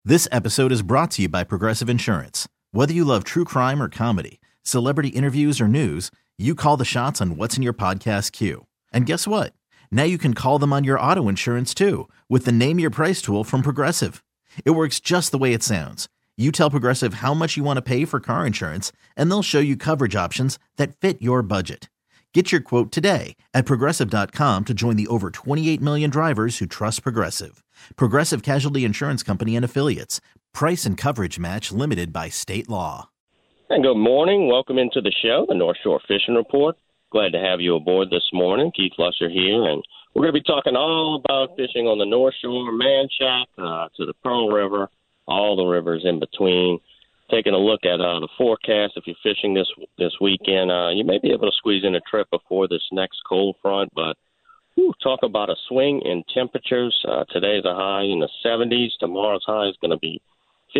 This episode is brought to you by Progressive Insurance. Whether you love true crime or comedy, celebrity interviews or news, you call the shots on what's in your podcast queue. And guess what? Now you can call them on your auto insurance too with the Name Your Price tool from Progressive. It works just the way it sounds. You tell Progressive how much you want to pay for car insurance, and they'll show you coverage options that fit your budget. Get your quote today at Progressive.com to join the over 28 million drivers who trust Progressive. Progressive Casualty Insurance Company and Affiliates. Price and coverage match limited by state law. And good morning. Welcome into the show, the North Shore Fishing Report. Glad to have you aboard this morning. Keith Lusher here, and we're going to be talking all about fishing on the North Shore, Manchac, to the Pearl River, all the rivers in between. Taking a look at the forecast. If you're fishing this weekend, you may be able to squeeze in a trip before this next cold front, but talk about a swing in temperatures. Today's a high in the 70s. Tomorrow's high is going to be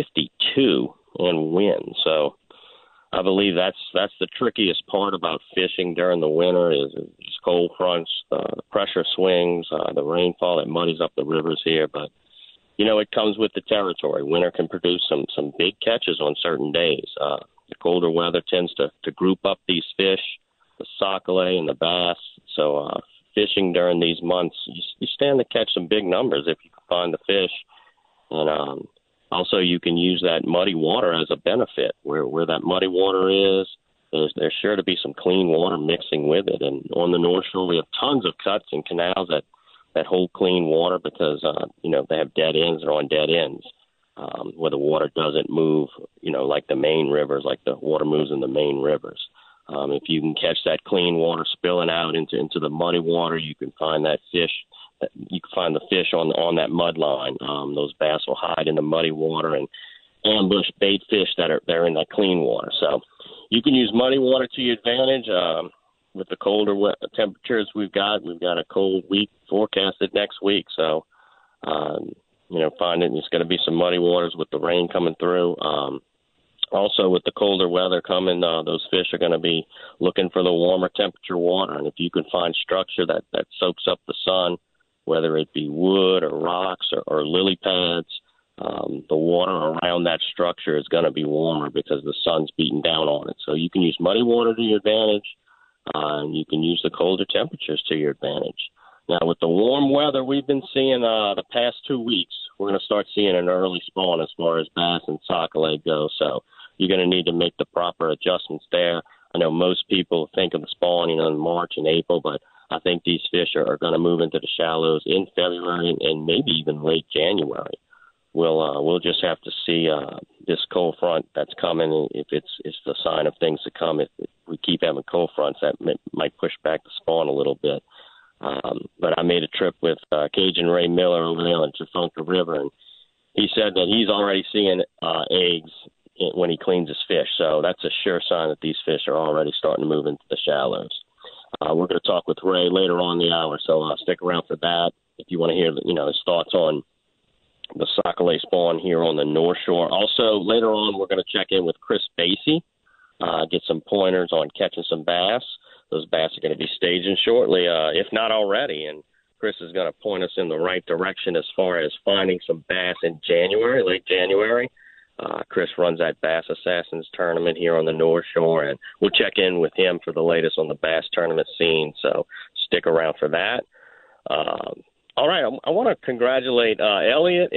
52 in wind. So I believe that's the trickiest part about fishing during the winter is these cold fronts, the pressure swings, the rainfall that muddies up the rivers here. But it comes with the territory. Winter can produce some big catches on certain days. The colder weather tends to group up these fish, the sac-a-lait and the bass. So fishing during these months, you stand to catch some big numbers if you can find the fish. And also you can use that muddy water as a benefit. Where that muddy water is, there's sure to be some clean water mixing with it. And on the North Shore, we have tons of cuts and canals that hold clean water because, they have dead ends or on dead ends where the water doesn't move, like the main rivers, like the water moves in the main rivers. If you can catch that clean water spilling out into the muddy water, you can find that fish. You can find the fish on that mud line. Those bass will hide in the muddy water and ambush bait fish that are in that clean water. So you can use muddy water to your advantage. With the colder temperatures we've got a cold week forecasted next week. So, finding there's going to be some muddy waters with the rain coming through. Also, with the colder weather coming, those fish are going to be looking for the warmer temperature water. And if you can find structure that soaks up the sun, whether it be wood or rocks or lily pads, the water around that structure is going to be warmer because the sun's beating down on it. So you can use muddy water to your advantage. And you can use the colder temperatures to your advantage. Now, with the warm weather we've been seeing the past 2 weeks, we're going to start seeing an early spawn as far as bass and sac-a-lait go. So you're going to need to make the proper adjustments there. I know most people think of the spawning in March and April, but I think these fish are going to move into the shallows in February and maybe even late January. We'll just have to see this cold front that's coming. If it's the sign of things to come, if we keep having cold fronts, that might push back the spawn a little bit. But I made a trip with Cajun Ray Miller over there on Tchefuncte River, and he said that he's already seeing eggs when he cleans his fish. So that's a sure sign that these fish are already starting to move into the shallows. We're going to talk with Ray later on in the hour, so stick around for that if you want to hear his thoughts on the sac-a-lait spawn here on the North Shore. Also, later on, we're going to check in with Chris Basie, get some pointers on catching some bass. Those bass are going to be staging shortly, if not already, and Chris is going to point us in the right direction as far as finding some bass in January, late January. Chris runs that Bass Assassins tournament here on the North Shore, and we'll check in with him for the latest on the bass tournament scene, so stick around for that. All right, I want to congratulate Elliot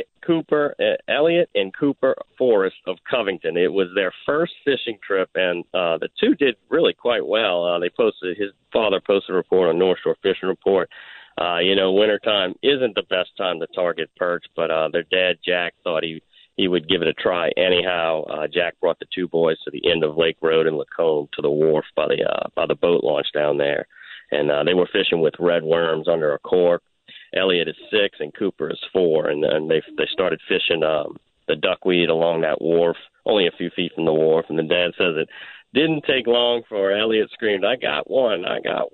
and Cooper Forrest of Covington. It was their first fishing trip, and the two did really quite well. His father posted a report on North Shore Fishing Report. Wintertime isn't the best time to target perch, but their dad, Jack, thought he would give it a try anyhow. Jack brought the two boys to the end of Lake Road in Lacombe to the wharf by the boat launch down there, and they were fishing with red worms under a cork. Elliot is 6 and Cooper is 4, and they started fishing the duckweed along that wharf, only a few feet from the wharf. And the dad says it didn't take long for Elliot screamed, I got one.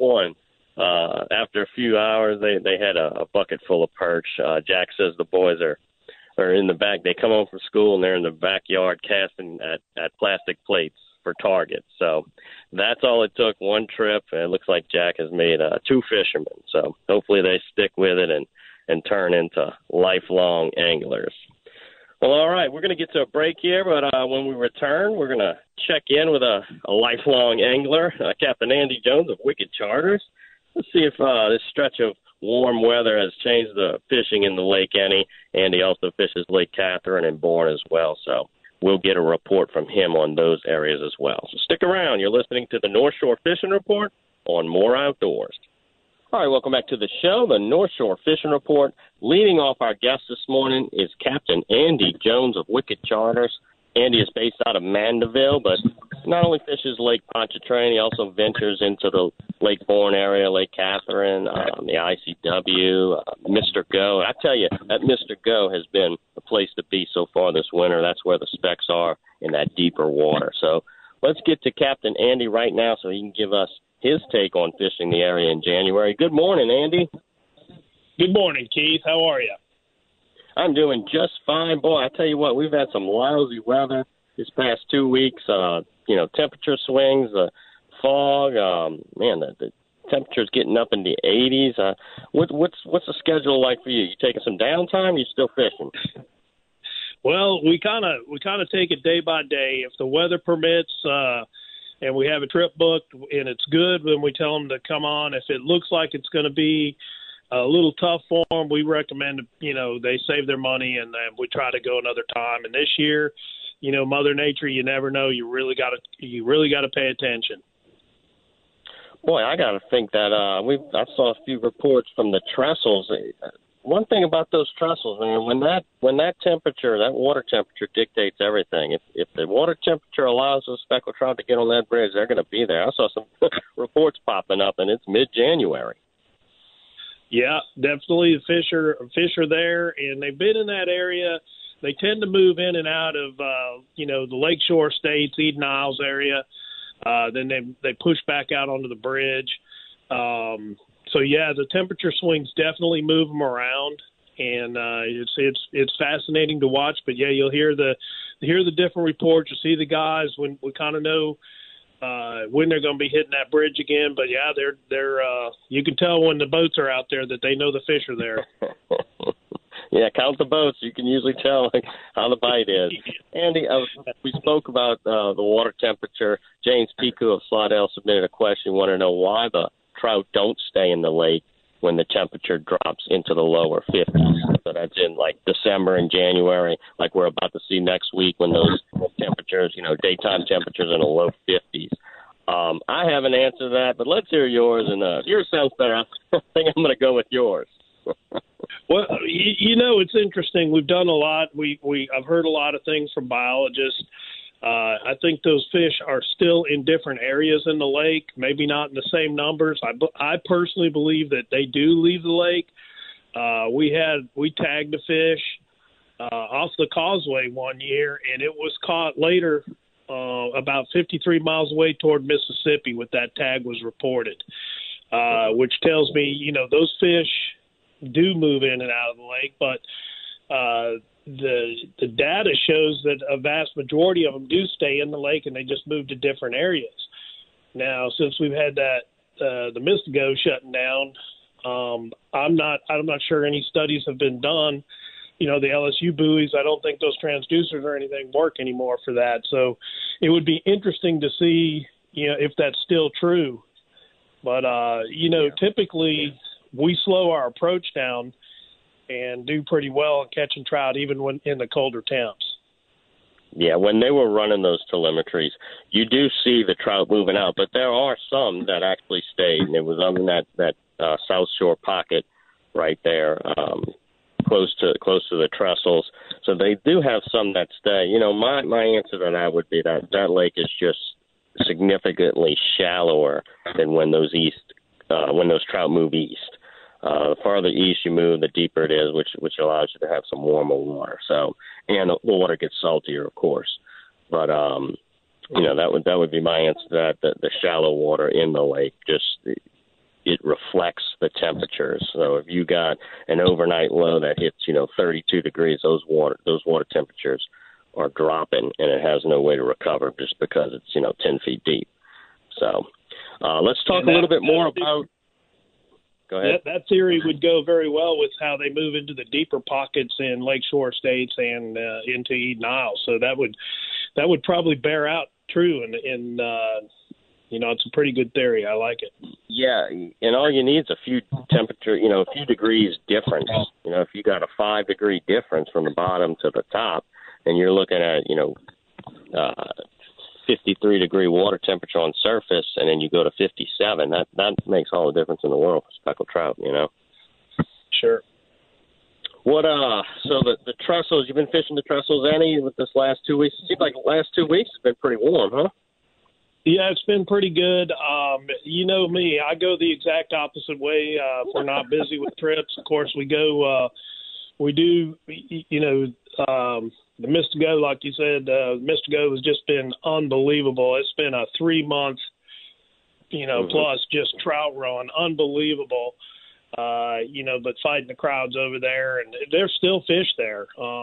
After a few hours, they had a bucket full of perch. Jack says the boys are in the back. They come home from school and they're in the backyard casting at plastic plates for targets. So that's all it took, one trip. And it looks like Jack has made 2 fishermen. So hopefully they stick with it and turn into lifelong anglers. Well, all right, we're going to get to a break here, but when we return, we're going to check in with a lifelong angler, Captain Andy Jones of Wicked Charters. Let's see if this stretch of warm weather has changed the fishing in the lake any. Andy also fishes Lake Catherine and Bourne as well, so we'll get a report from him on those areas as well. So stick around. You're listening to the North Shore Fishing Report on More Outdoors. All right, welcome back to the show, the North Shore Fishing Report. Leading off our guest this morning is Captain Andy Jones of Wicked Charters. Andy is based out of Mandeville, but not only fishes Lake Pontchartrain, he also ventures into the Lake Bourne area, Lake Catherine, the ICW, Mr. Go. I tell you, that Mr. Go has been the place to be so far this winter. That's where the specs are in that deeper water. So let's get to Captain Andy right now so he can give us his take on fishing the area in January. Good morning, Andy. Good morning, Keith. How are you? I'm doing just fine. Boy, I tell you what, we've had some lousy weather this past 2 weeks. Temperature swings, fog. The temperature's getting up in the 80s. What's the schedule like for you? You taking some downtime? Or you still fishing? Well, we kind of take it day by day. If the weather permits, and we have a trip booked and it's good, then we tell them to come on. If it looks like it's going to be a little tough for them, we recommend, they save their money and we try to go another time. And this year, Mother Nature, you never know. You really got to pay attention. Boy, I got to think that I saw a few reports from the trestles. One thing about those trestles, when that temperature, that water temperature dictates everything. If the water temperature allows those speckled trout to get on that bridge, they're going to be there. I saw some reports popping up, and it's mid-January. Yeah, definitely. The fish are there, and they've been in that area. They tend to move in and out of, the lakeshore states, Eden Isles area. Then they push back out onto the bridge. So yeah, the temperature swings definitely move them around, and it's fascinating to watch. But yeah, you'll hear the different reports. You see the guys when we kind of know when they're going to be hitting that bridge again. But yeah, they're you can tell when the boats are out there that they know the fish are there. Yeah, count the boats. You can usually tell how the bite is. Andy, we spoke about the water temperature. James Piku of Slidell submitted a question. Want to know why the trout don't stay in the lake when the temperature drops into the lower 50s. So that's in like December and January, like we're about to see next week when those temperatures, daytime temperatures in the low 50s. I have an answer to that, but let's hear yours. And yours sounds better. I think I'm going to go with yours. Well, it's interesting. We've done a lot. I've heard a lot of things from biologists. I think those fish are still in different areas in the lake, maybe not in the same numbers. I personally believe that they do leave the lake. We tagged a fish off the causeway one year, and it was caught later about 53 miles away toward Mississippi. With that tag was reported, which tells me, those fish do move in and out of the lake, but the data shows that a vast majority of them do stay in the lake, and they just move to different areas. Now, since we've had that the Mystigo shutting down, I'm not sure any studies have been done. The LSU buoys, I don't think those transducers or anything work anymore for that. So it would be interesting to see, if that's still true. But typically we slow our approach down and do pretty well in catching trout, even when in the colder temps. Yeah, when they were running those telemetries, you do see the trout moving out, but there are some that actually stayed, and it was on that South Shore pocket right there, close to the trestles. So they do have some that stay. My answer to that would be that lake is just significantly shallower than when those trout move east. The farther east you move, the deeper it is, which allows you to have some warmer water. So, and the water gets saltier, of course. But that would be my answer to that. The shallow water in the lake it reflects the temperatures. So if you got an overnight low that hits 32 degrees, those water temperatures are dropping, and it has no way to recover just because it's 10 feet deep. So let's talk a little bit more about. Go ahead. That theory would go very well with how they move into the deeper pockets in Lakeshore States and into Eden Isles. So that would probably bear out true. And it's a pretty good theory. I like it. Yeah, and all you need is a few a few degrees difference. If you got a 5-degree difference from the bottom to the top, and you're looking at 53-degree water temperature on surface, and then you go to 57. That makes all the difference in the world for speckled trout. Sure. What so the trestles, you've been fishing the trestles any with this last 2 weeks? It seems like the last 2 weeks have been pretty warm, huh? Yeah, it's been pretty good. You know me, I go the exact opposite way. If we're not busy with trips, of course, we do, the Mystico, like you said, Mystico has just been unbelievable. It's been a 3-month, plus just trout run, unbelievable. But fighting the crowds over there, and there's still fish there.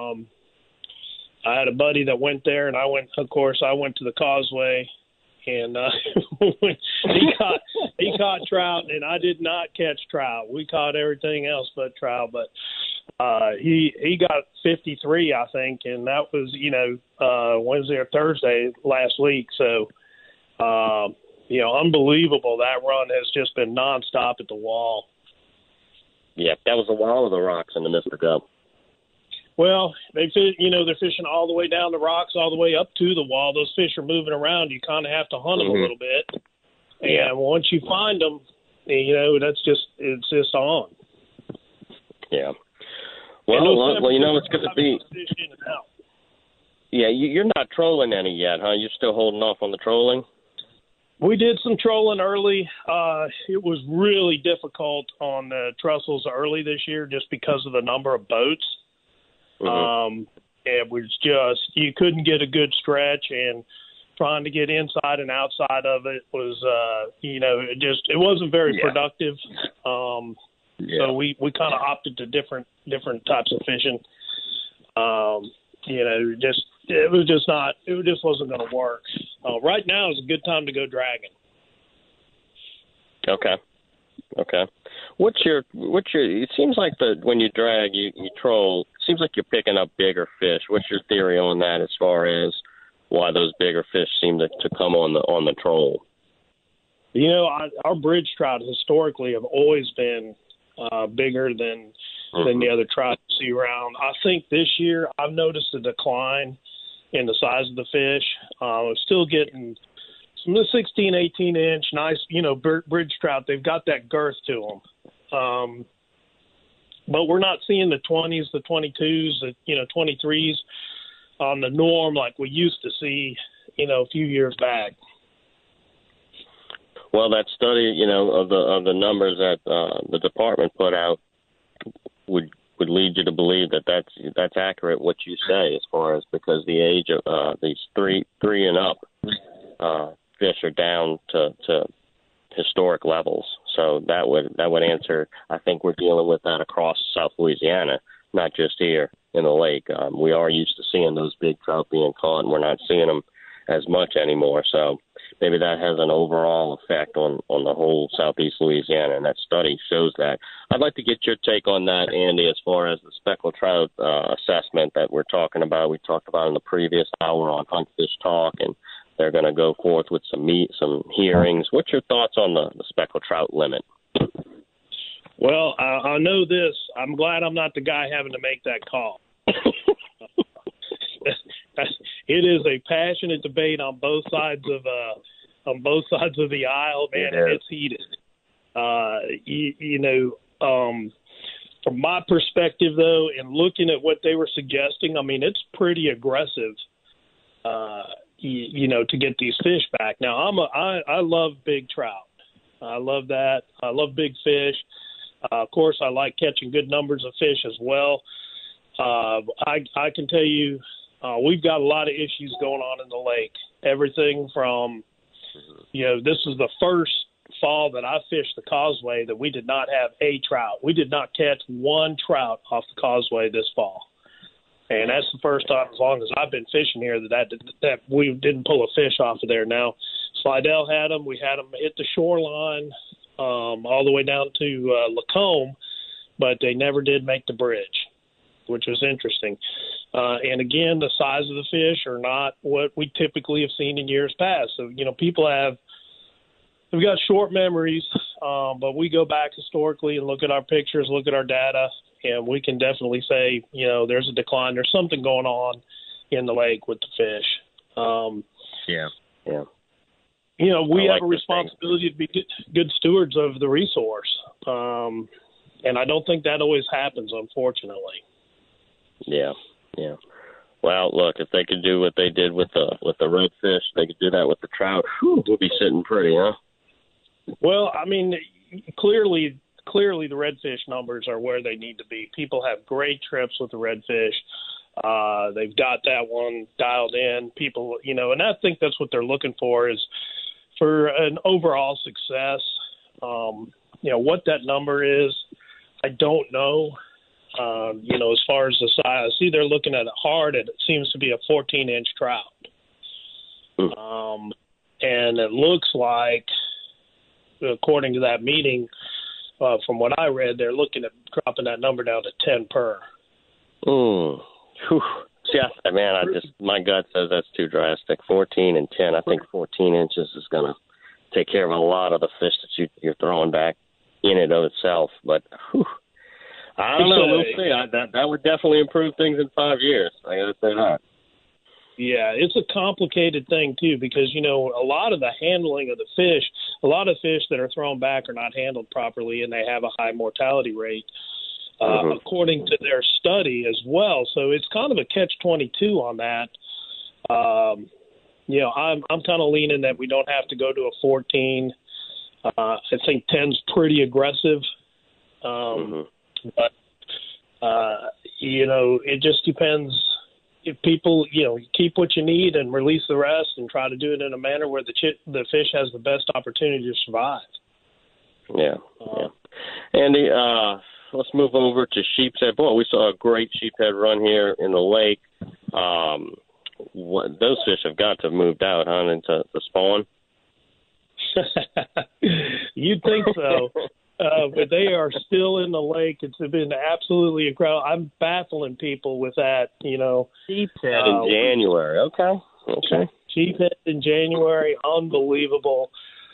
I had a buddy that went there, and I went to the Causeway, and he caught trout, and I did not catch trout. We caught everything else but trout, but he got 53, I think, and that was Wednesday or Thursday last week. So unbelievable. That run has just been nonstop at the wall. Yeah, that was the wall of the rocks in the Mystico. Well, they're fishing all the way down the rocks, all the way up to the wall. Those fish are moving around. You kind of have to hunt them a little bit. And once you find them, it's just on. Yeah. Well, it's going to be. Yeah, you're not trolling any yet, huh? You're still holding off on the trolling? We did some trolling early. It was really difficult on the trestles early this year just because of the number of boats. It was just, you couldn't get a good stretch, and trying to get inside and outside of it was, it wasn't very productive. So we kind of opted to different types of fishing. It just wasn't going to work. Right now is a good time to go dragging. Okay. What's your? It seems like when you drag, you troll. It seems like you're picking up bigger fish. What's your theory on that, as far as why those bigger fish seem to come on the troll? Our bridge trout historically have always been bigger than the other trout you see around. I think this year I've noticed a decline in the size of the fish. I'm still getting some of the 16, 18-inch, nice, bridge trout. They've got that girth to them. But we're not seeing the 20s, the 22s, the 23s on the norm like we used to see, a few years back. Well, that study, of the numbers that the department put out would lead you to believe that that's accurate what you say, as far as, because the age of these three and up fish are down to historic levels. So that would answer. I think we're dealing with that across South Louisiana, not just here in the lake. We are used to seeing those big trout being caught, and we're not seeing them as much anymore. So maybe that has an overall effect on the whole Southeast Louisiana, and that study shows that. I'd like to get your take on that, Andy, as far as the speckled trout assessment that we're talking about. We talked about in the previous hour on Hunt Fish Talk, and they're going to go forth with some hearings. What's your thoughts on the speckled trout limit? Well, I know this. I'm glad I'm not the guy having to make that call. It is a passionate debate on both sides of the aisle, man, and it's heated. From my perspective, though, and looking at what they were suggesting, I mean, it's pretty aggressive. To get these fish back. Now, I love big trout. I love that. I love big fish. Of course, I like catching good numbers of fish as well. I can tell you, we've got a lot of issues going on in the lake. Everything from, this is the first fall that I fished the Causeway that we did not have a trout. We did not catch one trout off the Causeway this fall. And that's the first time, as long as I've been fishing here, that we didn't pull a fish off of there. Now, Slidell had them. We had them hit the shoreline. all the way down to Lacombe, but they never did make the bridge, which was interesting. And again, the size of the fish are not what we typically have seen in years past. So, people we've got short memories, but we go back historically and look at our pictures, look at our data, and we can definitely say, there's a decline. There's something going on in the lake with the fish. Yeah. We have a responsibility to be good stewards of the resource. And I don't think that always happens, unfortunately. Yeah. Well, look, if they could do what they did with the redfish, they could do that with the trout. Whew, we'll be sitting pretty, huh? Well, I mean, clearly the redfish numbers are where they need to be. People have great trips with the redfish. They've got that one dialed in. People, and I think that's what they're looking for is for an overall success. What that number is, I don't know. As far as the size, I see they're looking at it hard, and it seems to be a 14-inch trout. And it looks like, according to that meeting, from what I read, they're looking at dropping that number down to 10 per. See, my gut says that's too drastic. 14 and 10. I think 14 inches is going to take care of a lot of the fish that you're throwing back in and of itself. But I don't know. We'll see. That would definitely improve things in 5 years. I got to say that. Yeah, it's a complicated thing, too, because, a lot of the handling of the fish, a lot of fish that are thrown back are not handled properly, and they have a high mortality rate, according to their study as well. So it's kind of a catch-22 on that. I'm kind of leaning that we don't have to go to a 14. I think 10's pretty aggressive. But, it just depends. If people, keep what you need and release the rest and try to do it in a manner where the fish has the best opportunity to survive. Yeah. Andy, let's move over to sheepshead. Boy, we saw a great sheephead run here in the lake. Those fish have got to have moved out, huh, into the spawn? You'd think so. But they are still in the lake. It's been absolutely incredible. I'm baffling people with that, Sheephead in January. Okay. Sheephead in January, unbelievable.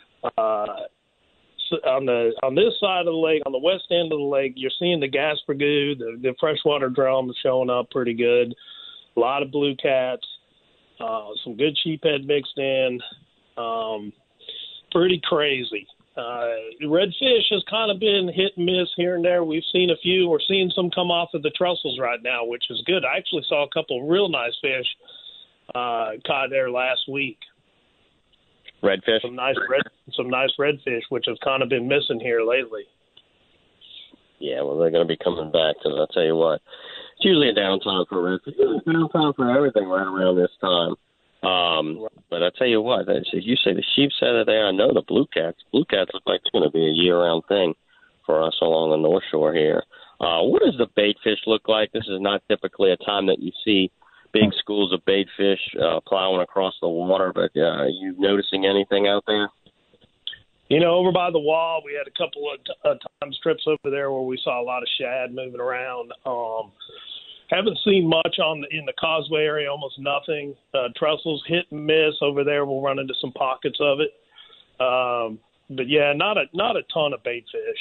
So on this side of the lake, on the west end of the lake, you're seeing the Gaspargoo, the freshwater drum showing up pretty good. A lot of blue cats, some good sheephead mixed in. Pretty crazy. Redfish has kind of been hit and miss here and there. We've seen a few. We're seeing some come off of the trussels right now, which is good. I actually saw a couple of real nice fish caught there last week. Redfish? Some nice redfish, which have kind of been missing here lately. Yeah, well, they're going to be coming back, because I'll tell you what, it's usually a downtime for redfish. It's a downtime for everything right around this time. But I tell you what, you say the sheepshead are there. I know the blue cats. Blue cats look like it's going to be a year-round thing for us along the North Shore here. What does the bait fish look like? This is not typically a time that you see big schools of bait fish plowing across the water, but are you noticing anything out there? Over by the wall, we had a couple of time strips over there where we saw a lot of shad moving around. Haven't seen much in the causeway area, almost nothing. Trussels hit and miss over there. We'll run into some pockets of it. But yeah, not a ton of bait fish.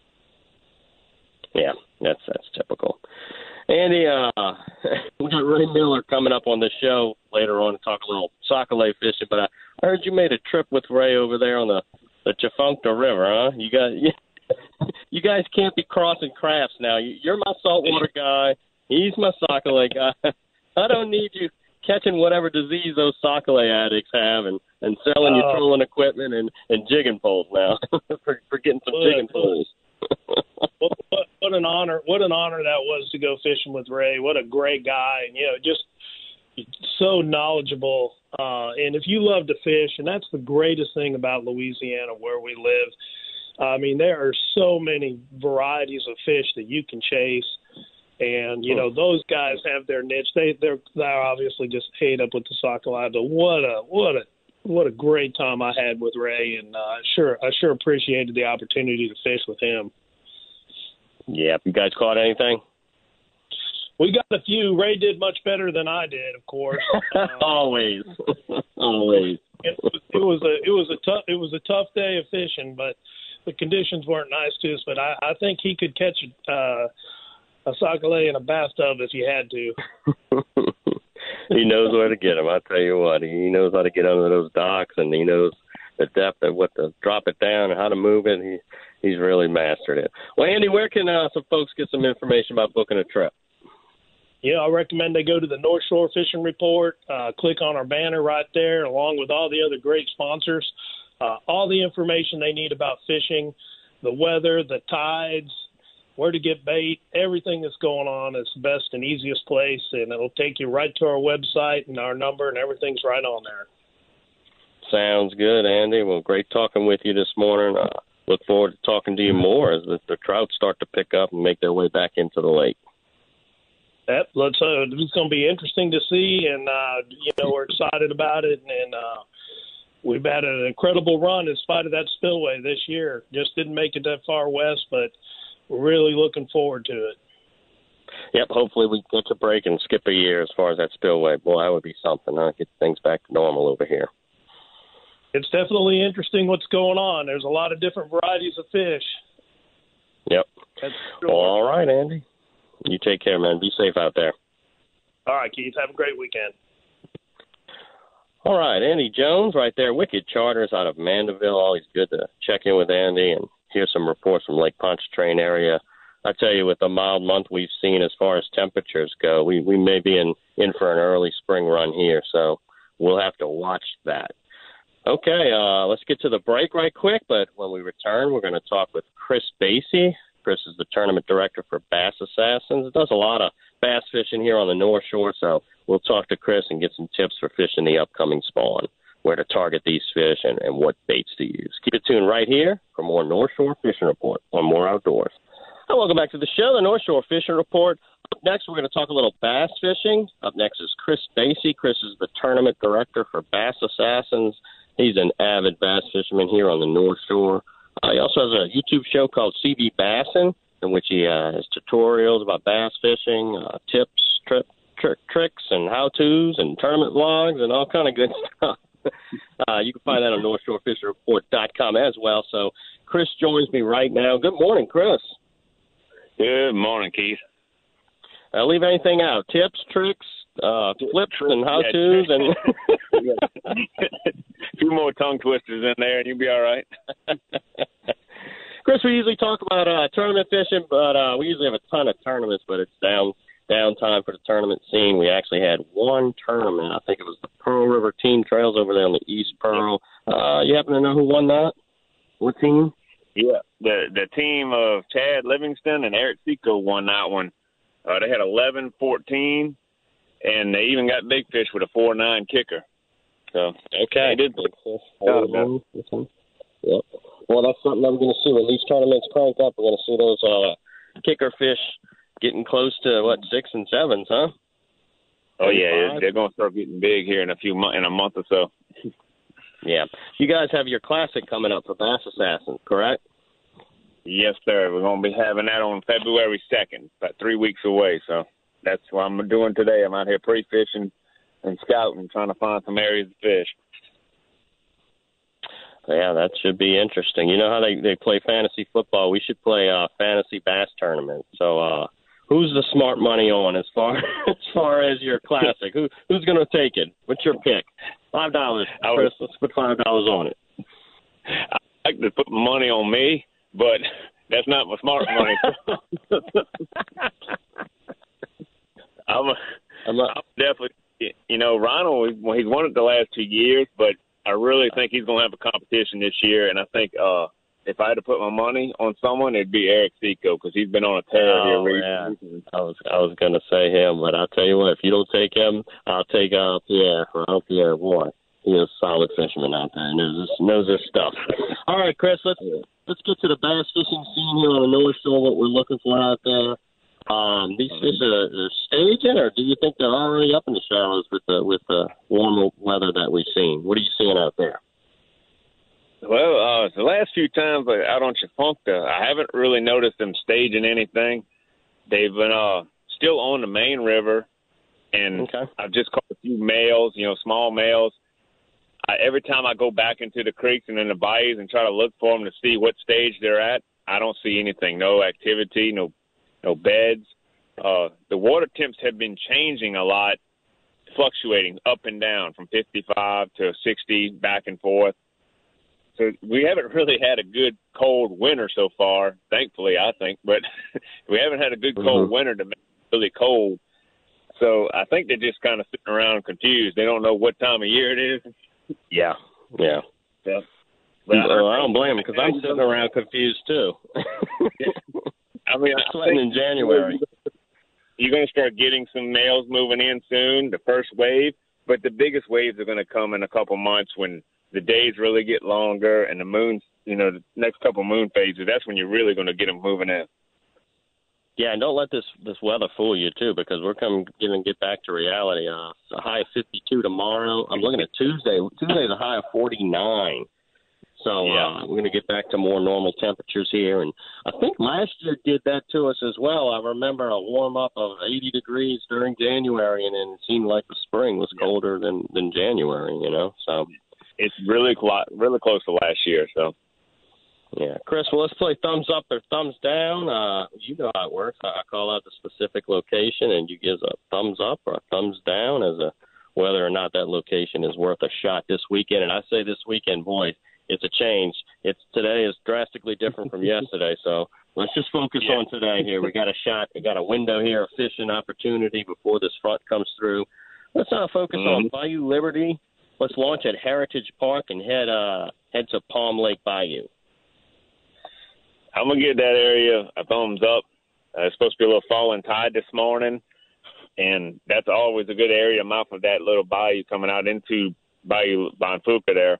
Yeah, that's typical. Andy, we got Ray Miller coming up on the show later on to talk a little sockeye fishing, but I heard you made a trip with Ray over there on the Tchefuncte River, huh? You guys can't be crossing crafts now. You're my saltwater guy. He's my sockeye guy. I don't need you catching whatever disease those sockeye addicts have and selling your trolling equipment and jigging poles now for getting some jigging poles. What an honor! What an honor that was to go fishing with Ray. What a great guy, and just so knowledgeable. And if you love to fish, and that's the greatest thing about Louisiana, where we live. I mean, there are so many varieties of fish that you can chase. And, those guys have their niche. They're obviously just ate up with the sockeye. But what what a great time I had with Ray, and I sure appreciated the opportunity to fish with him. Yeah, you guys caught anything? We got a few. Ray did much better than I did, of course. Always, always. It was a tough day of fishing, but the conditions weren't nice to us. But I think he could catch a sac-a-lait in a bathtub if he had to. He knows where to get them. I tell you what, he knows how to get under those docks, and he knows the depth of what to drop it down and how to move it. He's really mastered it. Well, Andy, where can some folks get some information about booking a trip? Yeah, I recommend they go to the North Shore Fishing Report, click on our banner right there, along with all the other great sponsors. All the information they need about fishing, the weather, the tides, where to get bait, everything that's going on is the best and easiest place, and it'll take you right to our website and our number, and everything's right on there. Sounds good, Andy. Well, great talking with you this morning. Look forward to talking to you more as the trout start to pick up and make their way back into the lake. Yep, it's going to be interesting to see, and we're excited about it, and we've had an incredible run in spite of that spillway this year. Just didn't make it that far west, but we're really looking forward to it. Yep, hopefully we get to break and skip a year as far as that spillway. Boy, that would be something. Get things back to normal over here. It's definitely interesting what's going on. There's a lot of different varieties of fish. Yep. Sure. All right, Andy. You take care, man. Be safe out there. All right, Keith. Have a great weekend. All right, Andy Jones right there. Wicked Charters out of Mandeville. Always good to check in with Andy and hear some reports from Lake Pontchartrain area. I tell you, with the mild month we've seen as far as temperatures go, we may be in for an early spring run here, so we'll have to watch that. Okay, let's get to the break right quick, but when we return, we're going to talk with Chris Basie. Chris is the tournament director for Bass Assassins. Does a lot of bass fishing here on the North Shore, so we'll talk to Chris and get some tips for fishing the upcoming spawn, where to target these fish, and what baits to use. Keep it tuned right here for more North Shore Fishing Report on More Outdoors. And welcome back to the show, the North Shore Fishing Report. Up next, we're going to talk a little bass fishing. Up next is Chris Basie. Chris is the tournament director for Bass Assassins. He's an avid bass fisherman here on the North Shore. He also has a YouTube show called CB Bassin', in which he has tutorials about bass fishing, tips, tricks, and how-tos, and tournament vlogs, and all kind of good stuff. You can find that on NorthShoreFishingReport.com as well. So Chris joins me right now. Good morning, Chris. Good morning, Keith. Leave anything out? Tips, tricks, flips, and how-tos, and a few more tongue twisters in there, and you'll be all right. Chris, we usually talk about tournament fishing, but we usually have a ton of tournaments, but it's downtime for the tournament scene. We actually had one tournament. I think it was the Pearl River Team Trails over there on the East Pearl. You happen to know who won that? What team? Yeah, the team of Chad Livingston and Eric Seco won that one. They had 11-14, and they even got big fish with a 4.9 kicker. So okay, they did. Yep. Well, that's something that we're going to see when these tournaments crank up. We're going to see those kicker fish getting close to 6s and 7s, huh? Oh yeah, they're going to start getting big here in a month or so. Yeah. You guys have your classic coming up for Bass Assassins, correct? Yes, sir. We're going to be having that on February 2nd, about 3 weeks away. So that's what I'm doing today. I'm out here pre-fishing and scouting, trying to find some areas to fish. Yeah, that should be interesting. You know how they play fantasy football? We should play fantasy bass tournament. So who's the smart money on as far as your classic? Who's going to take it? What's your pick? $5, Chris. Let's put $5 on it. I like to put money on me, but that's not my smart money. I'm definitely, Ronald, he's won it the last 2 years, but I really think he's going to have a competition this year, and I think if I had to put my money on someone, it'd be Eric Seco because he's been on a tear here recently. I was going to say him, but I'll tell you what, if you don't take him, I'll take Pierre. Pierre, boy, he is a solid fisherman out there and knows his stuff. All right, Chris, let's get to the bass fishing scene here on the North Shore, what we're looking for out there. These fish are staging, or do you think they're already up in the shallows with the warmer weather that we've seen? What are you seeing out there? Well, the last few times out on Chafunca, I haven't really noticed them staging anything. They've been still on the main river, and I've just caught a few males, small males. Every time I go back into the creeks and in the bayous and try to look for them to see what stage they're at, I don't see anything. No activity, no beds. The water temps have been changing a lot, fluctuating up and down from 55 to 60, back and forth. So we haven't really had a good cold winter so far, thankfully, I think. But we haven't had a good cold winter to make it really cold. So I think they're just kind of sitting around confused. They don't know what time of year it is. Yeah. But I don't blame them because I'm sitting around confused too. I mean, I'm sweating in January. You're going to start getting some males moving in soon, the first wave. But the biggest waves are going to come in a couple months when the days really get longer and the moons, the next couple moon phases. That's when you're really going to get them moving in. Yeah, and don't let this weather fool you, too, because we're going to get back to reality. A high of 52 tomorrow. I'm looking at Tuesday. Tuesday's a high of 49. So we're going to get back to more normal temperatures here. And I think last year did that to us as well. I remember a warm-up of 80 degrees during January, and then it seemed like the spring was colder than January, So it's really close to last year, so. Yeah, Chris, well, let's play thumbs up or thumbs down. You know how it works. I call out the specific location, and you give a thumbs up or a thumbs down as a whether or not that location is worth a shot this weekend. And I say this weekend, boys, it's a change. Today is drastically different from yesterday, so let's just focus on today here. We got a shot. We got a window here, a fishing opportunity before this front comes through. Let's focus on Bayou Liberty. Let's launch at Heritage Park and head to Palm Lake Bayou. I'm going to give that area a thumbs up. It's supposed to be a little falling tide this morning, and that's always a good area off of that little bayou coming out into Bayou Bonfuca there.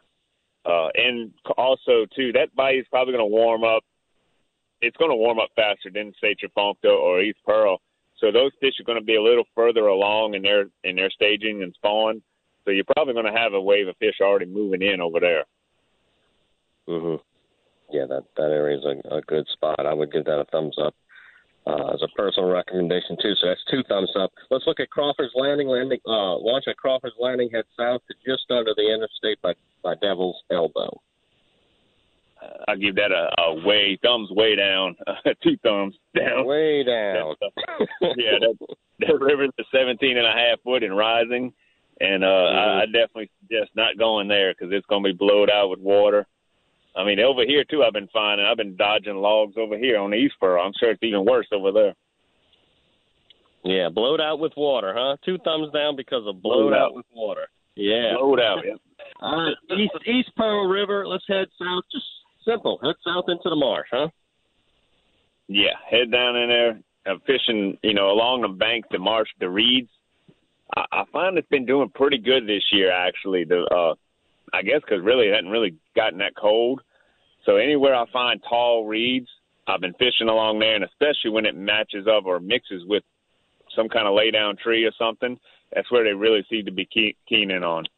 And also, too, that bayou is probably going to warm up. It's going to warm up faster than, say, Chafunca or East Pearl. So those fish are going to be a little further along in their staging and spawn. So you're probably going to have a wave of fish already moving in over there. Mm-hmm. Yeah, that area is a good spot. I would give that a thumbs up as a personal recommendation, too. So that's 2 thumbs up. Let's look at Crawford's Landing. Launch at Crawford's Landing, head south to just under the interstate by Devil's Elbow. I'll give that a thumbs way down, 2 thumbs down. Way down. That river's 17.5 foot and rising, and I definitely suggest not going there because it's going to be blowed out with water. I mean, over here, too, I've been dodging logs over here on the East Pearl. I'm sure it's even worse over there. Yeah, blowed out with water, huh? 2 thumbs down because of blowed out with water. Yeah. Blowed out, yeah. East Pearl River, let's head south. Just simple. Head south into the marsh, huh? Yeah, head down in there, fishing, along the bank, the marsh, the reeds. I find it's been doing pretty good this year, actually. I guess because really it hadn't really gotten that cold. So anywhere I find tall reeds, I've been fishing along there, and especially when it matches up or mixes with some kind of lay-down tree or something, that's where they really seem to be keen in on.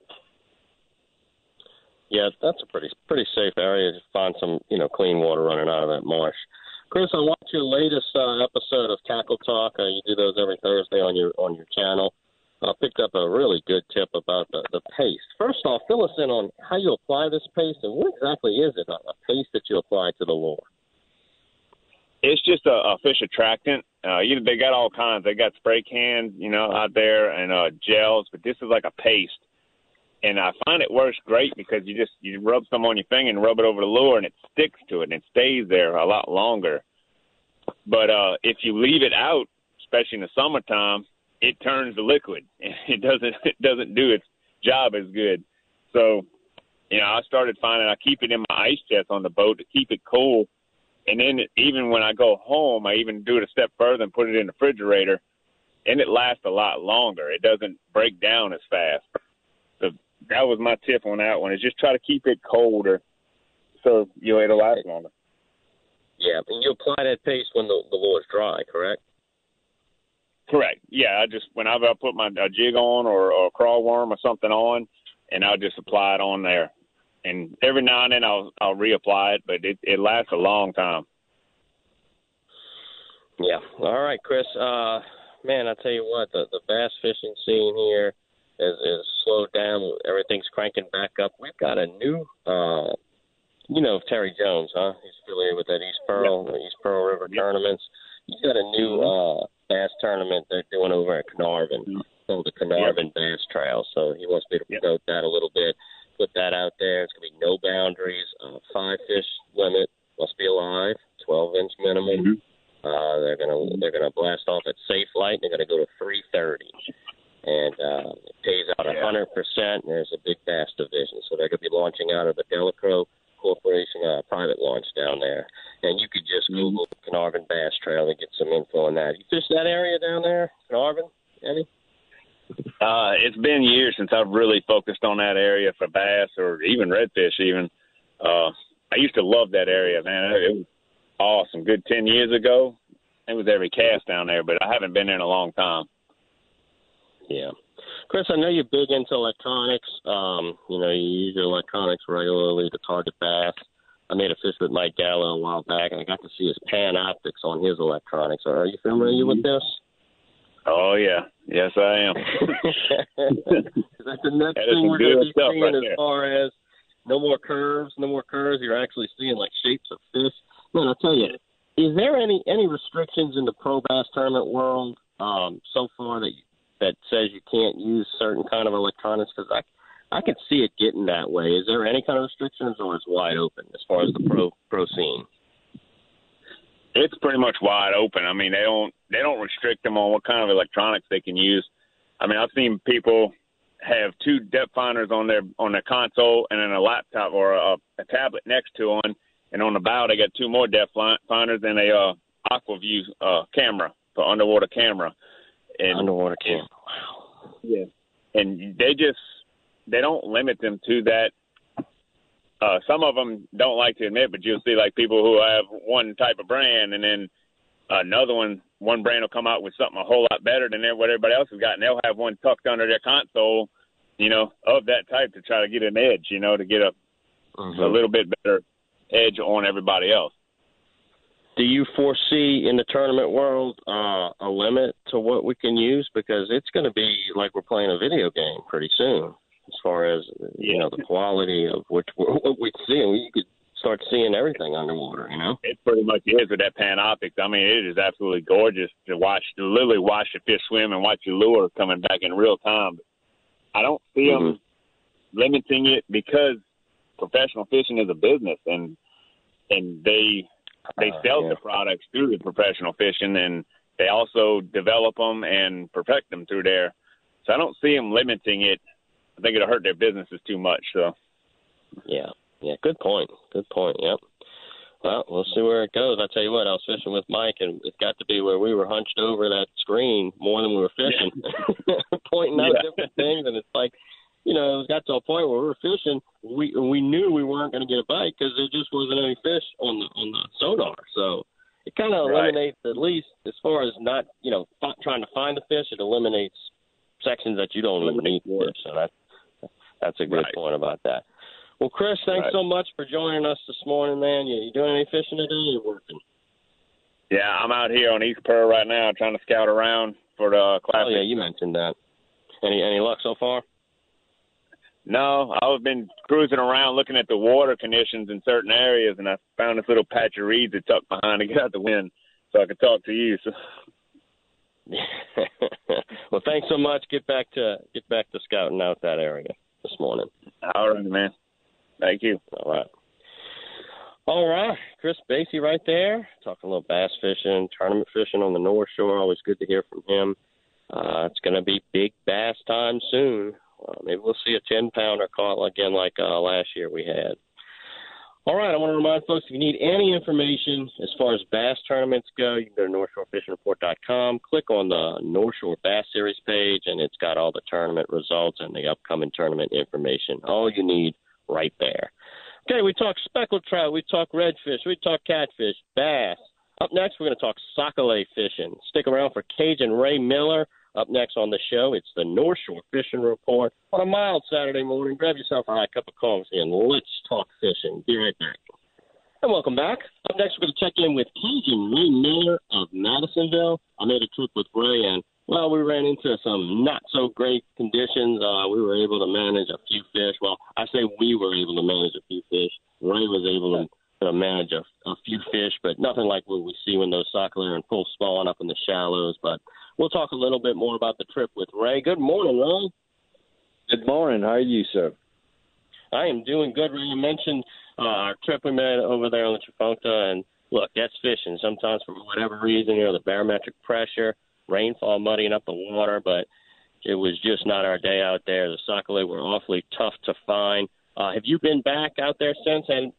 Yeah, that's a pretty safe area to find some, clean water running out of that marsh. Chris, I watched your latest episode of Tackle Talk. You do those every Thursday on your channel. I picked up a really good tip about the paste. First off, fill us in on how you apply this paste, and what exactly is it, a paste that you apply to the lure? It's just a fish attractant. They got all kinds. They got spray cans, out there, and gels, but this is like a paste. And I find it works great because you rub some on your finger and rub it over the lure, and it sticks to it, and it stays there a lot longer. But if you leave it out, especially in the summertime, it turns to liquid. It doesn't do its job as good. So, I started finding I keep it in my ice chest on the boat to keep it cool. And then even when I go home, I even do it a step further and put it in the refrigerator, and it lasts a lot longer. It doesn't break down as fast. So that was my tip on that one, is just try to keep it colder so it'll last longer. Yeah, and you apply that paste when the lure is dry, correct? Correct. Yeah, whenever I put my jig on or a crawl worm or something on, and I'll just apply it on there. And every now and then I'll reapply it, but it lasts a long time. Yeah. All right, Chris. Man, I tell you what, the bass fishing scene here is slowed down. Everything's cranking back up. We've got a new, Terry Jones, huh? He's affiliated with that East Pearl River tournaments. He's got a new bass tournament they're doing over at Carnarvon called the Carnarvon Bass Trail. So he wants me to promote that a little bit, put that out there. It's going to be no boundaries, 5-fish limit, must be alive, 12-inch minimum. They're gonna blast off at Safe Light. They're gonna go to 3:30, and it pays out 100%. There's a big bass division, so they're gonna be launching out of the Delacroix Corporation private launch down there. And you could just Google Carnarvon Bass Trail and get some info on that. You fish that area down there, Carnarvon, Eddie? It's been years since I've really focused on that area for bass or even redfish. Even I used to love that area, man. It was awesome. Good 10 years ago, it was every cast down there, but I haven't been there in a long time. Yeah. Chris, I know you're big into electronics. You use your electronics regularly to target bass. I made a fish with Mike Gallo a while back, and I got to see his Panoptix on his electronics. Are you familiar with this? Oh, yeah. Yes, I am. That's the next thing we're going to be seeing as far as no more curves. You're actually seeing, like, shapes of fish. Man, I'll tell you, is there any restrictions in the pro bass tournament world so far that says you can't use certain kind of electronics? Because I could see it getting that way. Is there any kind of restrictions, or is it wide open as far as the pro scene? It's pretty much wide open. I mean, they don't restrict them on what kind of electronics they can use. I mean, I've seen people have 2 depth finders on their console and then a laptop or a tablet next to one. And on the bow, they got 2 more depth finders and a AquaView camera, for underwater camera. And underwater camera. Wow. Yeah. And they don't limit them to that. Some of them don't like to admit, but you'll see like people who have one type of brand, and then one brand will come out with something a whole lot better than what everybody else has got, and they'll have one tucked under their console, of that type to try to get an edge, to get a little bit better edge on everybody else. Do you foresee in the tournament world a limit to what we can use? Because it's going to be like we're playing a video game pretty soon as far as, the quality of what we see. You could start seeing everything underwater, It pretty much is with that Panoptix. I mean, it is absolutely gorgeous to literally watch the fish swim and watch your lure coming back in real time. I don't see them limiting it because professional fishing is a business, and they sell the products through the professional fishing, and they also develop them and perfect them through there. So I don't see them limiting it. I think it'll hurt their businesses too much. So yeah, good point. Yep. Well, we'll see where it goes. I tell you what, I was fishing with Mike, and it got to be where we were hunched over that screen more than we were fishing, pointing out different things, and it's like, it got to a point where we were fishing. We knew we weren't going to get a bite because there just wasn't any fish on the sonar. So it kind of eliminates, at least as far as not, trying to find the fish, it eliminates sections that you don't even need fish. So that's a good point about that. Well, Chris, thanks so much for joining us this morning, man. You doing any fishing today, or you working? Yeah, I'm out here on East Pearl right now trying to scout around for the Classic. Oh, yeah, you mentioned that. Any luck so far? No, I've been cruising around looking at the water conditions in certain areas, and I found this little patch of reeds that tucked behind to get out the wind so I could talk to you. So. Well, thanks so much. Get back to scouting out that area this morning. All right, man. Thank you. All right. Chris Basie right there, talking a little bass fishing, tournament fishing on the North Shore. Always good to hear from him. It's going to be big bass time soon. Maybe we'll see a 10-pounder caught again like last year we had. All right, I want to remind folks, if you need any information as far as bass tournaments go, you can go to NorthShoreFishingReport.com, click on the North Shore Bass Series page, and it's got all the tournament results and the upcoming tournament information. All you need right there. Okay, we talk speckled trout, we talk redfish, we talk catfish, bass, Up next, we're going to talk sockeye fishing. Stick around for Cajun Ray Miller. Up next on the show, it's the North Shore Fishing Report on a mild Saturday morning. Grab yourself a hot cup of coffee and let's talk fishing. Be right back. And welcome back. Up next, we're going to check in with Cajun Ray Miller of Madisonville. I made a trip with Ray, and, well, we ran into some not-so-great conditions. We were able to manage a few fish. Well, I say we were able to manage a few fish. Ray was able to manage a few fish, but nothing like what we see when those sockeye are in full spawn up in the shallows. But we'll talk a little bit more about the trip with Ray. Good morning, Ray. Good morning. How are you, sir? I am doing good. Ray, you mentioned our trip we made over there on the Tchefuncte, and look, that's fishing. Sometimes for whatever reason, the barometric pressure, rainfall muddying up the water, but it was just not our day out there. The sockeye were awfully tough to find. Have you been back out there since? And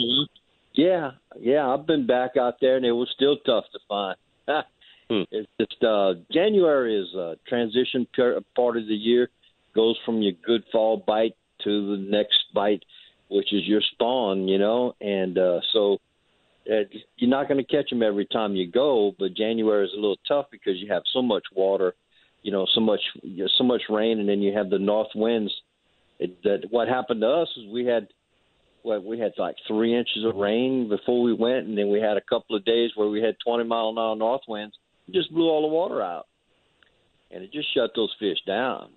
Yeah, I've been back out there, and it was still tough to find. It's just January is a transition part of the year. Goes from your good fall bite to the next bite, which is your spawn, and so you're not going to catch them every time you go. But January is a little tough because you have so much water, so much rain, and then you have the north winds. What happened to us is we had like 3 inches of rain before we went, and then we had a couple of days where we had 20-mile-an-hour north winds. It just blew all the water out, and it just shut those fish down.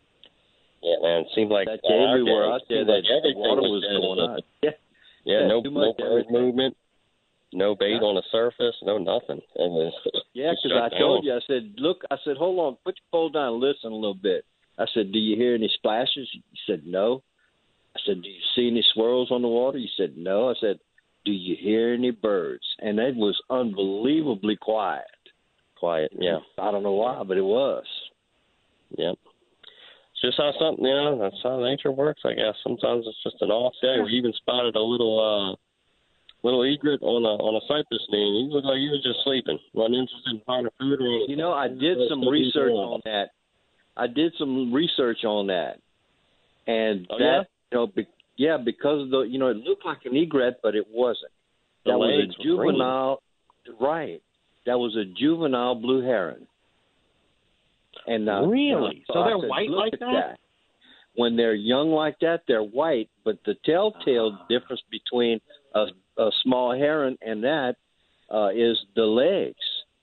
Yeah, man, it seemed like everywhere out there that the water was going on. Yeah, no bird movement, no bait on the surface, no nothing. Yeah, because I told you, I said, hold on, put your pole down and listen a little bit. I said, do you hear any splashes? You said, no. I said, do you see any swirls on the water? You said, no. I said, do you hear any birds? And it was unbelievably quiet. Quiet, yeah. I don't know why, but it was. Yeah. It's just how that's how nature works, I guess. Sometimes it's just an off day. We even spotted a little egret on a cypress knee. He looked like he was just sleeping. Wasn't interested in finding food or anything. I did some research on that. And because of it looked like an egret, but it wasn't. That was a juvenile, right? That was a juvenile blue heron. And really, so they're white like that? When they're young like that, they're white. But the telltale difference between a small heron and that is the legs,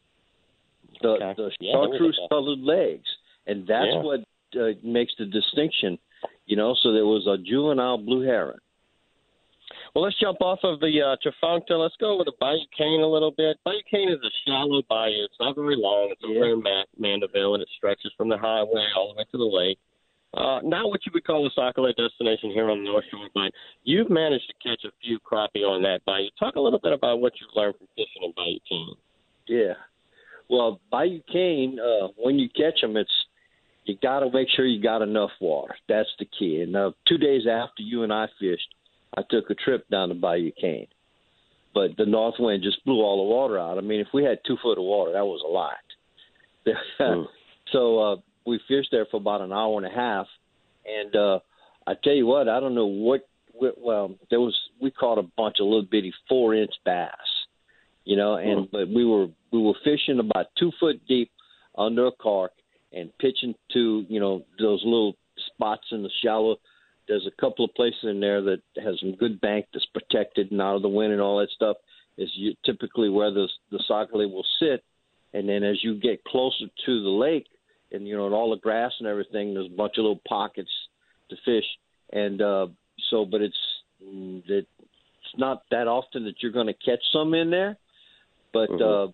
the chartreuse-colored legs, and that's what makes the distinction. So there was a juvenile blue heron. Well, let's jump off of the Tchefuncte. Let's go over the Bayou Cane a little bit. Bayou Cane is a shallow bayou. It's not very long. It's over in Mandeville, and it stretches from the highway all the way to the lake. Not what you would call a sockeye destination here on the North Shore, but you've managed to catch a few crappie on that bayou. Talk a little bit about what you've learned from fishing in Bayou Cane. Yeah. Well, Bayou Cane, when you catch them, you got to make sure you got enough water. That's the key. And 2 days after you and I fished, I took a trip down to Bayou Cane. But the north wind just blew all the water out. I mean, if we had 2 foot of water, that was a lot. So we fished there for about an hour and a half. And I tell you what, I don't know we caught a bunch of little bitty 4-inch bass, but we were fishing about 2 foot deep under a cork and pitching to, those little spots in the shallow. There's a couple of places in there that has some good bank that's protected and out of the wind and all that stuff. Is typically where the sockeye will sit, and then as you get closer to the lake, and and all the grass and everything, there's a bunch of little pockets to fish, and but it's not that often that you're going to catch some in there, but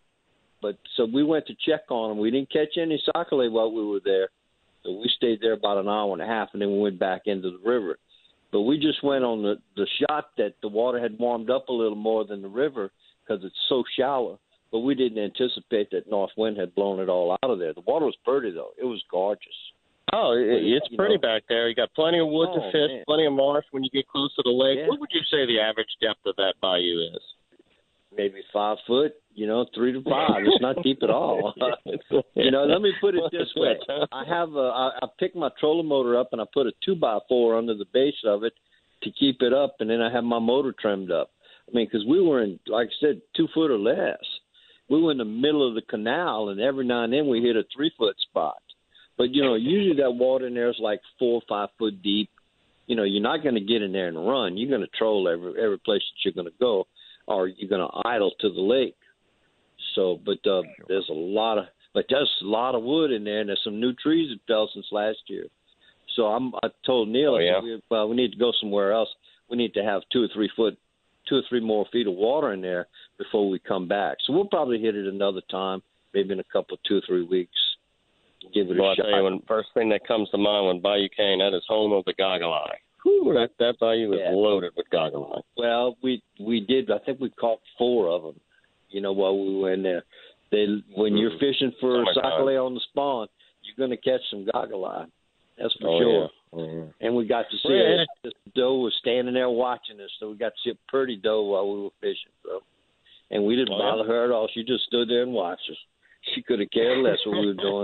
so we went to check on them. We didn't catch any sockeye while we were there. So we stayed there about an hour and a half, and then we went back into the river. But we just went on the shot that the water had warmed up a little more than the river because it's so shallow. But we didn't anticipate that north wind had blown it all out of there. The water was pretty, though. It was gorgeous. Oh, it's pretty back there. You got plenty of wood to fish, plenty of marsh when you get close to the lake. Yeah. What would you say the average depth of that bayou is? Maybe 5 foot, 3 to 5. It's not deep at all. Let me put it this way. I picked my trolling motor up and I put a 2x4 under the base of it to keep it up, and then I have my motor trimmed up. I mean, because we were in, like I said, 2 foot or less. we were in the middle of the canal, and every now and then we hit a 3-foot spot. But, usually that water in there is like 4 or 5 foot deep. You're not going to get in there and run. You're going to troll every place that you're going to go, or you're going to idle to the lake. So, but there's a lot of wood in there, and there's some new trees that fell since last year. So I told Neil, we need to go somewhere else. We need to have 2 or 3 more feet of water in there before we come back. So we'll probably hit it another time, maybe in a couple, 2 or 3 weeks. Give it a shot. I'll tell you, first thing that comes to mind when Bayou Cane, that is home of the goggle eye. Whew, that bayou is loaded with goggle eye. Well, we did. I think we caught 4 of them. While we were in there. When you're fishing for sac-a-lait on the spawn, you're going to catch some goggle eye. That's for sure. Yeah. Mm-hmm. And we got to see it. This doe was standing there watching us, so we got to see a pretty doe while we were fishing. So, and we didn't bother her at all. She just stood there and watched us. She could have cared less what we were doing.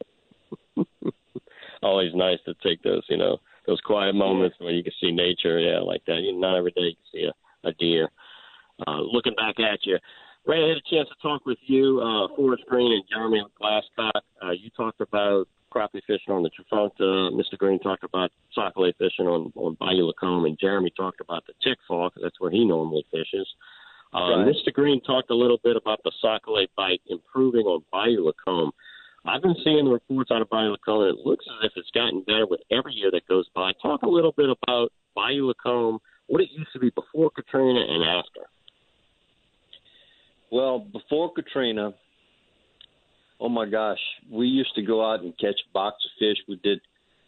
Always nice to take those, those quiet moments where you can see nature, like that. Not every day you can see a deer. Looking back at you, Ray, I had a chance to talk with you, Forrest Green and Jeremy Glasscock. You talked about crappie fishing on the Tronta. Mr. Green talked about sac-a-lait fishing on Bayou Lacombe, and Jeremy talked about the Tickfaw, because that's where he normally fishes. Right. Mr. Green talked a little bit about the sac-a-lait bite improving on Bayou Lacombe. I've been seeing the reports out of Bayou Lacombe, and it looks as if it's gotten better with every year that goes by. Talk a little bit about Bayou Lacombe, what it used to be before Katrina and after. Well, before Katrina, oh my gosh, we used to go out and catch a box of fish. We did.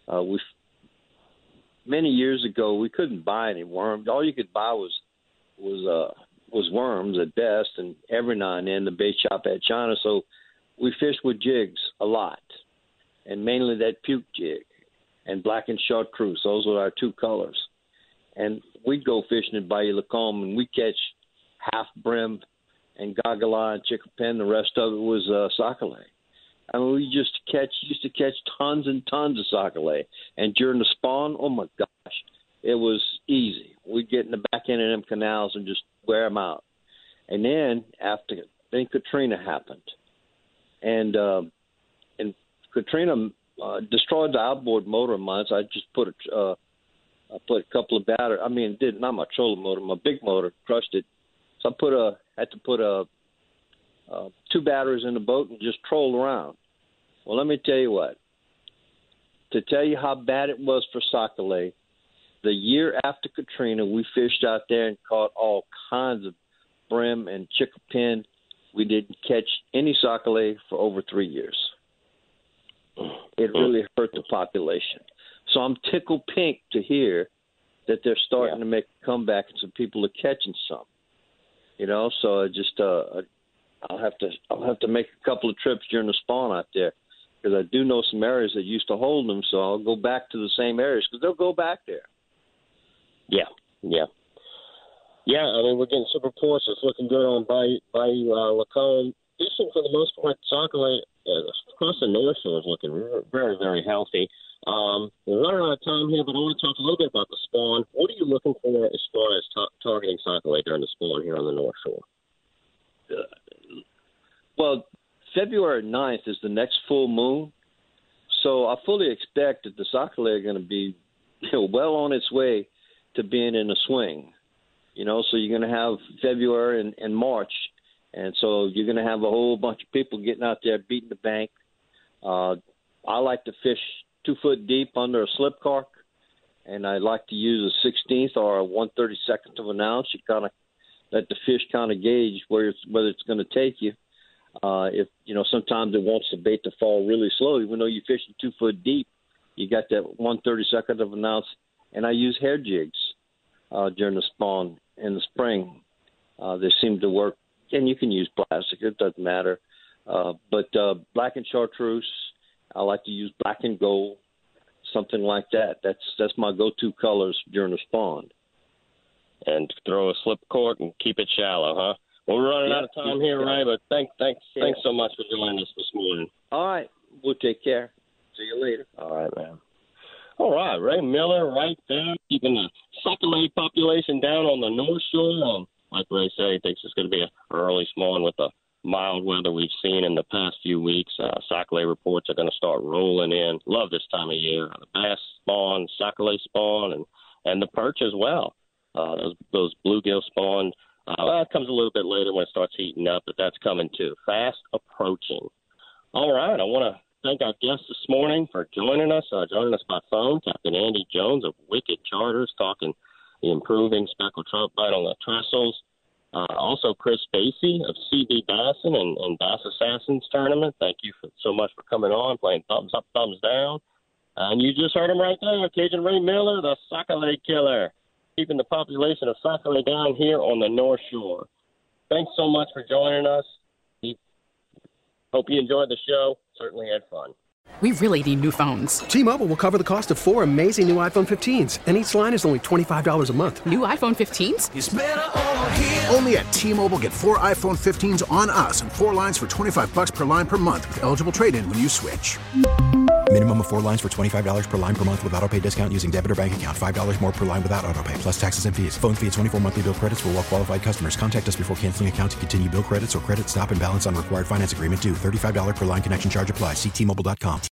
Many years ago, we couldn't buy any worms. All you could buy was worms at best, and every now and then the bait shop had China. So we fished with jigs a lot, and mainly that puke jig and black and chartreuse. Those were our 2 colors. And we'd go fishing in Bayou Lacombe, and we'd catch half brim and goggle eye and chickapin. The rest of it was sac-a-lait. I mean, we used to catch tons and tons of sac-a-lait. And during the spawn, oh my gosh, it was easy. We'd get in the back end of them canals and just wear them out. And then then Katrina happened, and Katrina destroyed the outboard motor of mine. So I just put a couple of batteries. I mean, not my trolling motor, my big motor crushed it. So I had to put 2 batteries in the boat and just troll around. Well, let me tell you what. To tell you how bad it was for sac-a-lait, the year after Katrina, we fished out there and caught all kinds of brim and chickapin. We didn't catch any sac-a-lait for over 3 years. It really hurt the population. So I'm tickled pink to hear that they're starting to make a comeback and some people are catching some. So I just I'll have to make a couple of trips during the spawn out there, because I do know some areas that used to hold them. So I'll go back to the same areas, because they'll go back there. Yeah. I mean, we're getting some reports. It's looking good on Bayou Lacombe. Fishing for the most part, sac-a-lait across the North Shore is looking very, very healthy. We're running out of time here, but I want to talk a little bit about the spawn. What are you looking for as far as targeting sac-a-lait during the spawn here on the North Shore? Well, February 9th is the next full moon, so I fully expect that the sac-a-lait are going to be well on its way to being in a swing. So you're going to have February and March, and so you're going to have a whole bunch of people getting out there beating the bank. I like to fish 2 foot deep under a slip cork, and I like to use a 16th or a 1/32 of an ounce. You kind of let the fish kind of gauge whether it's going to take you. If sometimes it wants the bait to fall really slow, even though you're fishing 2 foot deep, you got that 1/32 of an ounce. And I use hair jigs during the spawn in the spring. They seem to work, and you can use plastic; it doesn't matter. But black and chartreuse, I like to use black and gold, something like that. That's my go-to colors during the spawn. And throw a slip cork and keep it shallow, huh? Well, we're running out of time here, Ray, but thanks so much for joining us this morning. All right. We'll take care. See you later. All right, man. All right, Ray Miller right there, keeping the sac-a-lait population down on the North Shore. Like Ray said, he thinks it's going to be an early spawn with a mild weather we've seen in the past few weeks. Sac-a-lait reports are going to start rolling in. Love this time of year. The bass spawn, sac-a-lait spawn, and the perch as well. Those bluegill spawn. That comes a little bit later when it starts heating up, but that's coming too. Fast approaching. All right, I want to thank our guest this morning for joining us by phone, Captain Andy Jones of Wicked Charters, talking the improving speckled trout bite on the trestles. Also, Chris Spacey of CB Bassin and Bass Assassins Tournament. Thank you so much for coming on, playing thumbs up, thumbs down. And you just heard him right there, Cajun Ray Miller, the sac-a-lait killer, keeping the population of sac-a-lait down here on the North Shore. Thanks so much for joining us. Hope you enjoyed the show. Certainly had fun. We really need new phones. T-Mobile will cover the cost of 4 amazing new iPhone 15s, and each line is only $25 a month. New iPhone 15s? It's better over here. Only at T-Mobile, get 4 iPhone 15s on us and 4 lines for $25 per line per month with eligible trade-in when you switch. Minimum of 4 lines for $25 per line per month with autopay discount using debit or bank account. $5 more per line without autopay, plus taxes and fees. Phone fee at 24 monthly bill credits for well-qualified customers. Contact us before canceling account to continue bill credits or credit stop and balance on required finance agreement due. $35 per line connection charge applies. See T-Mobile.com.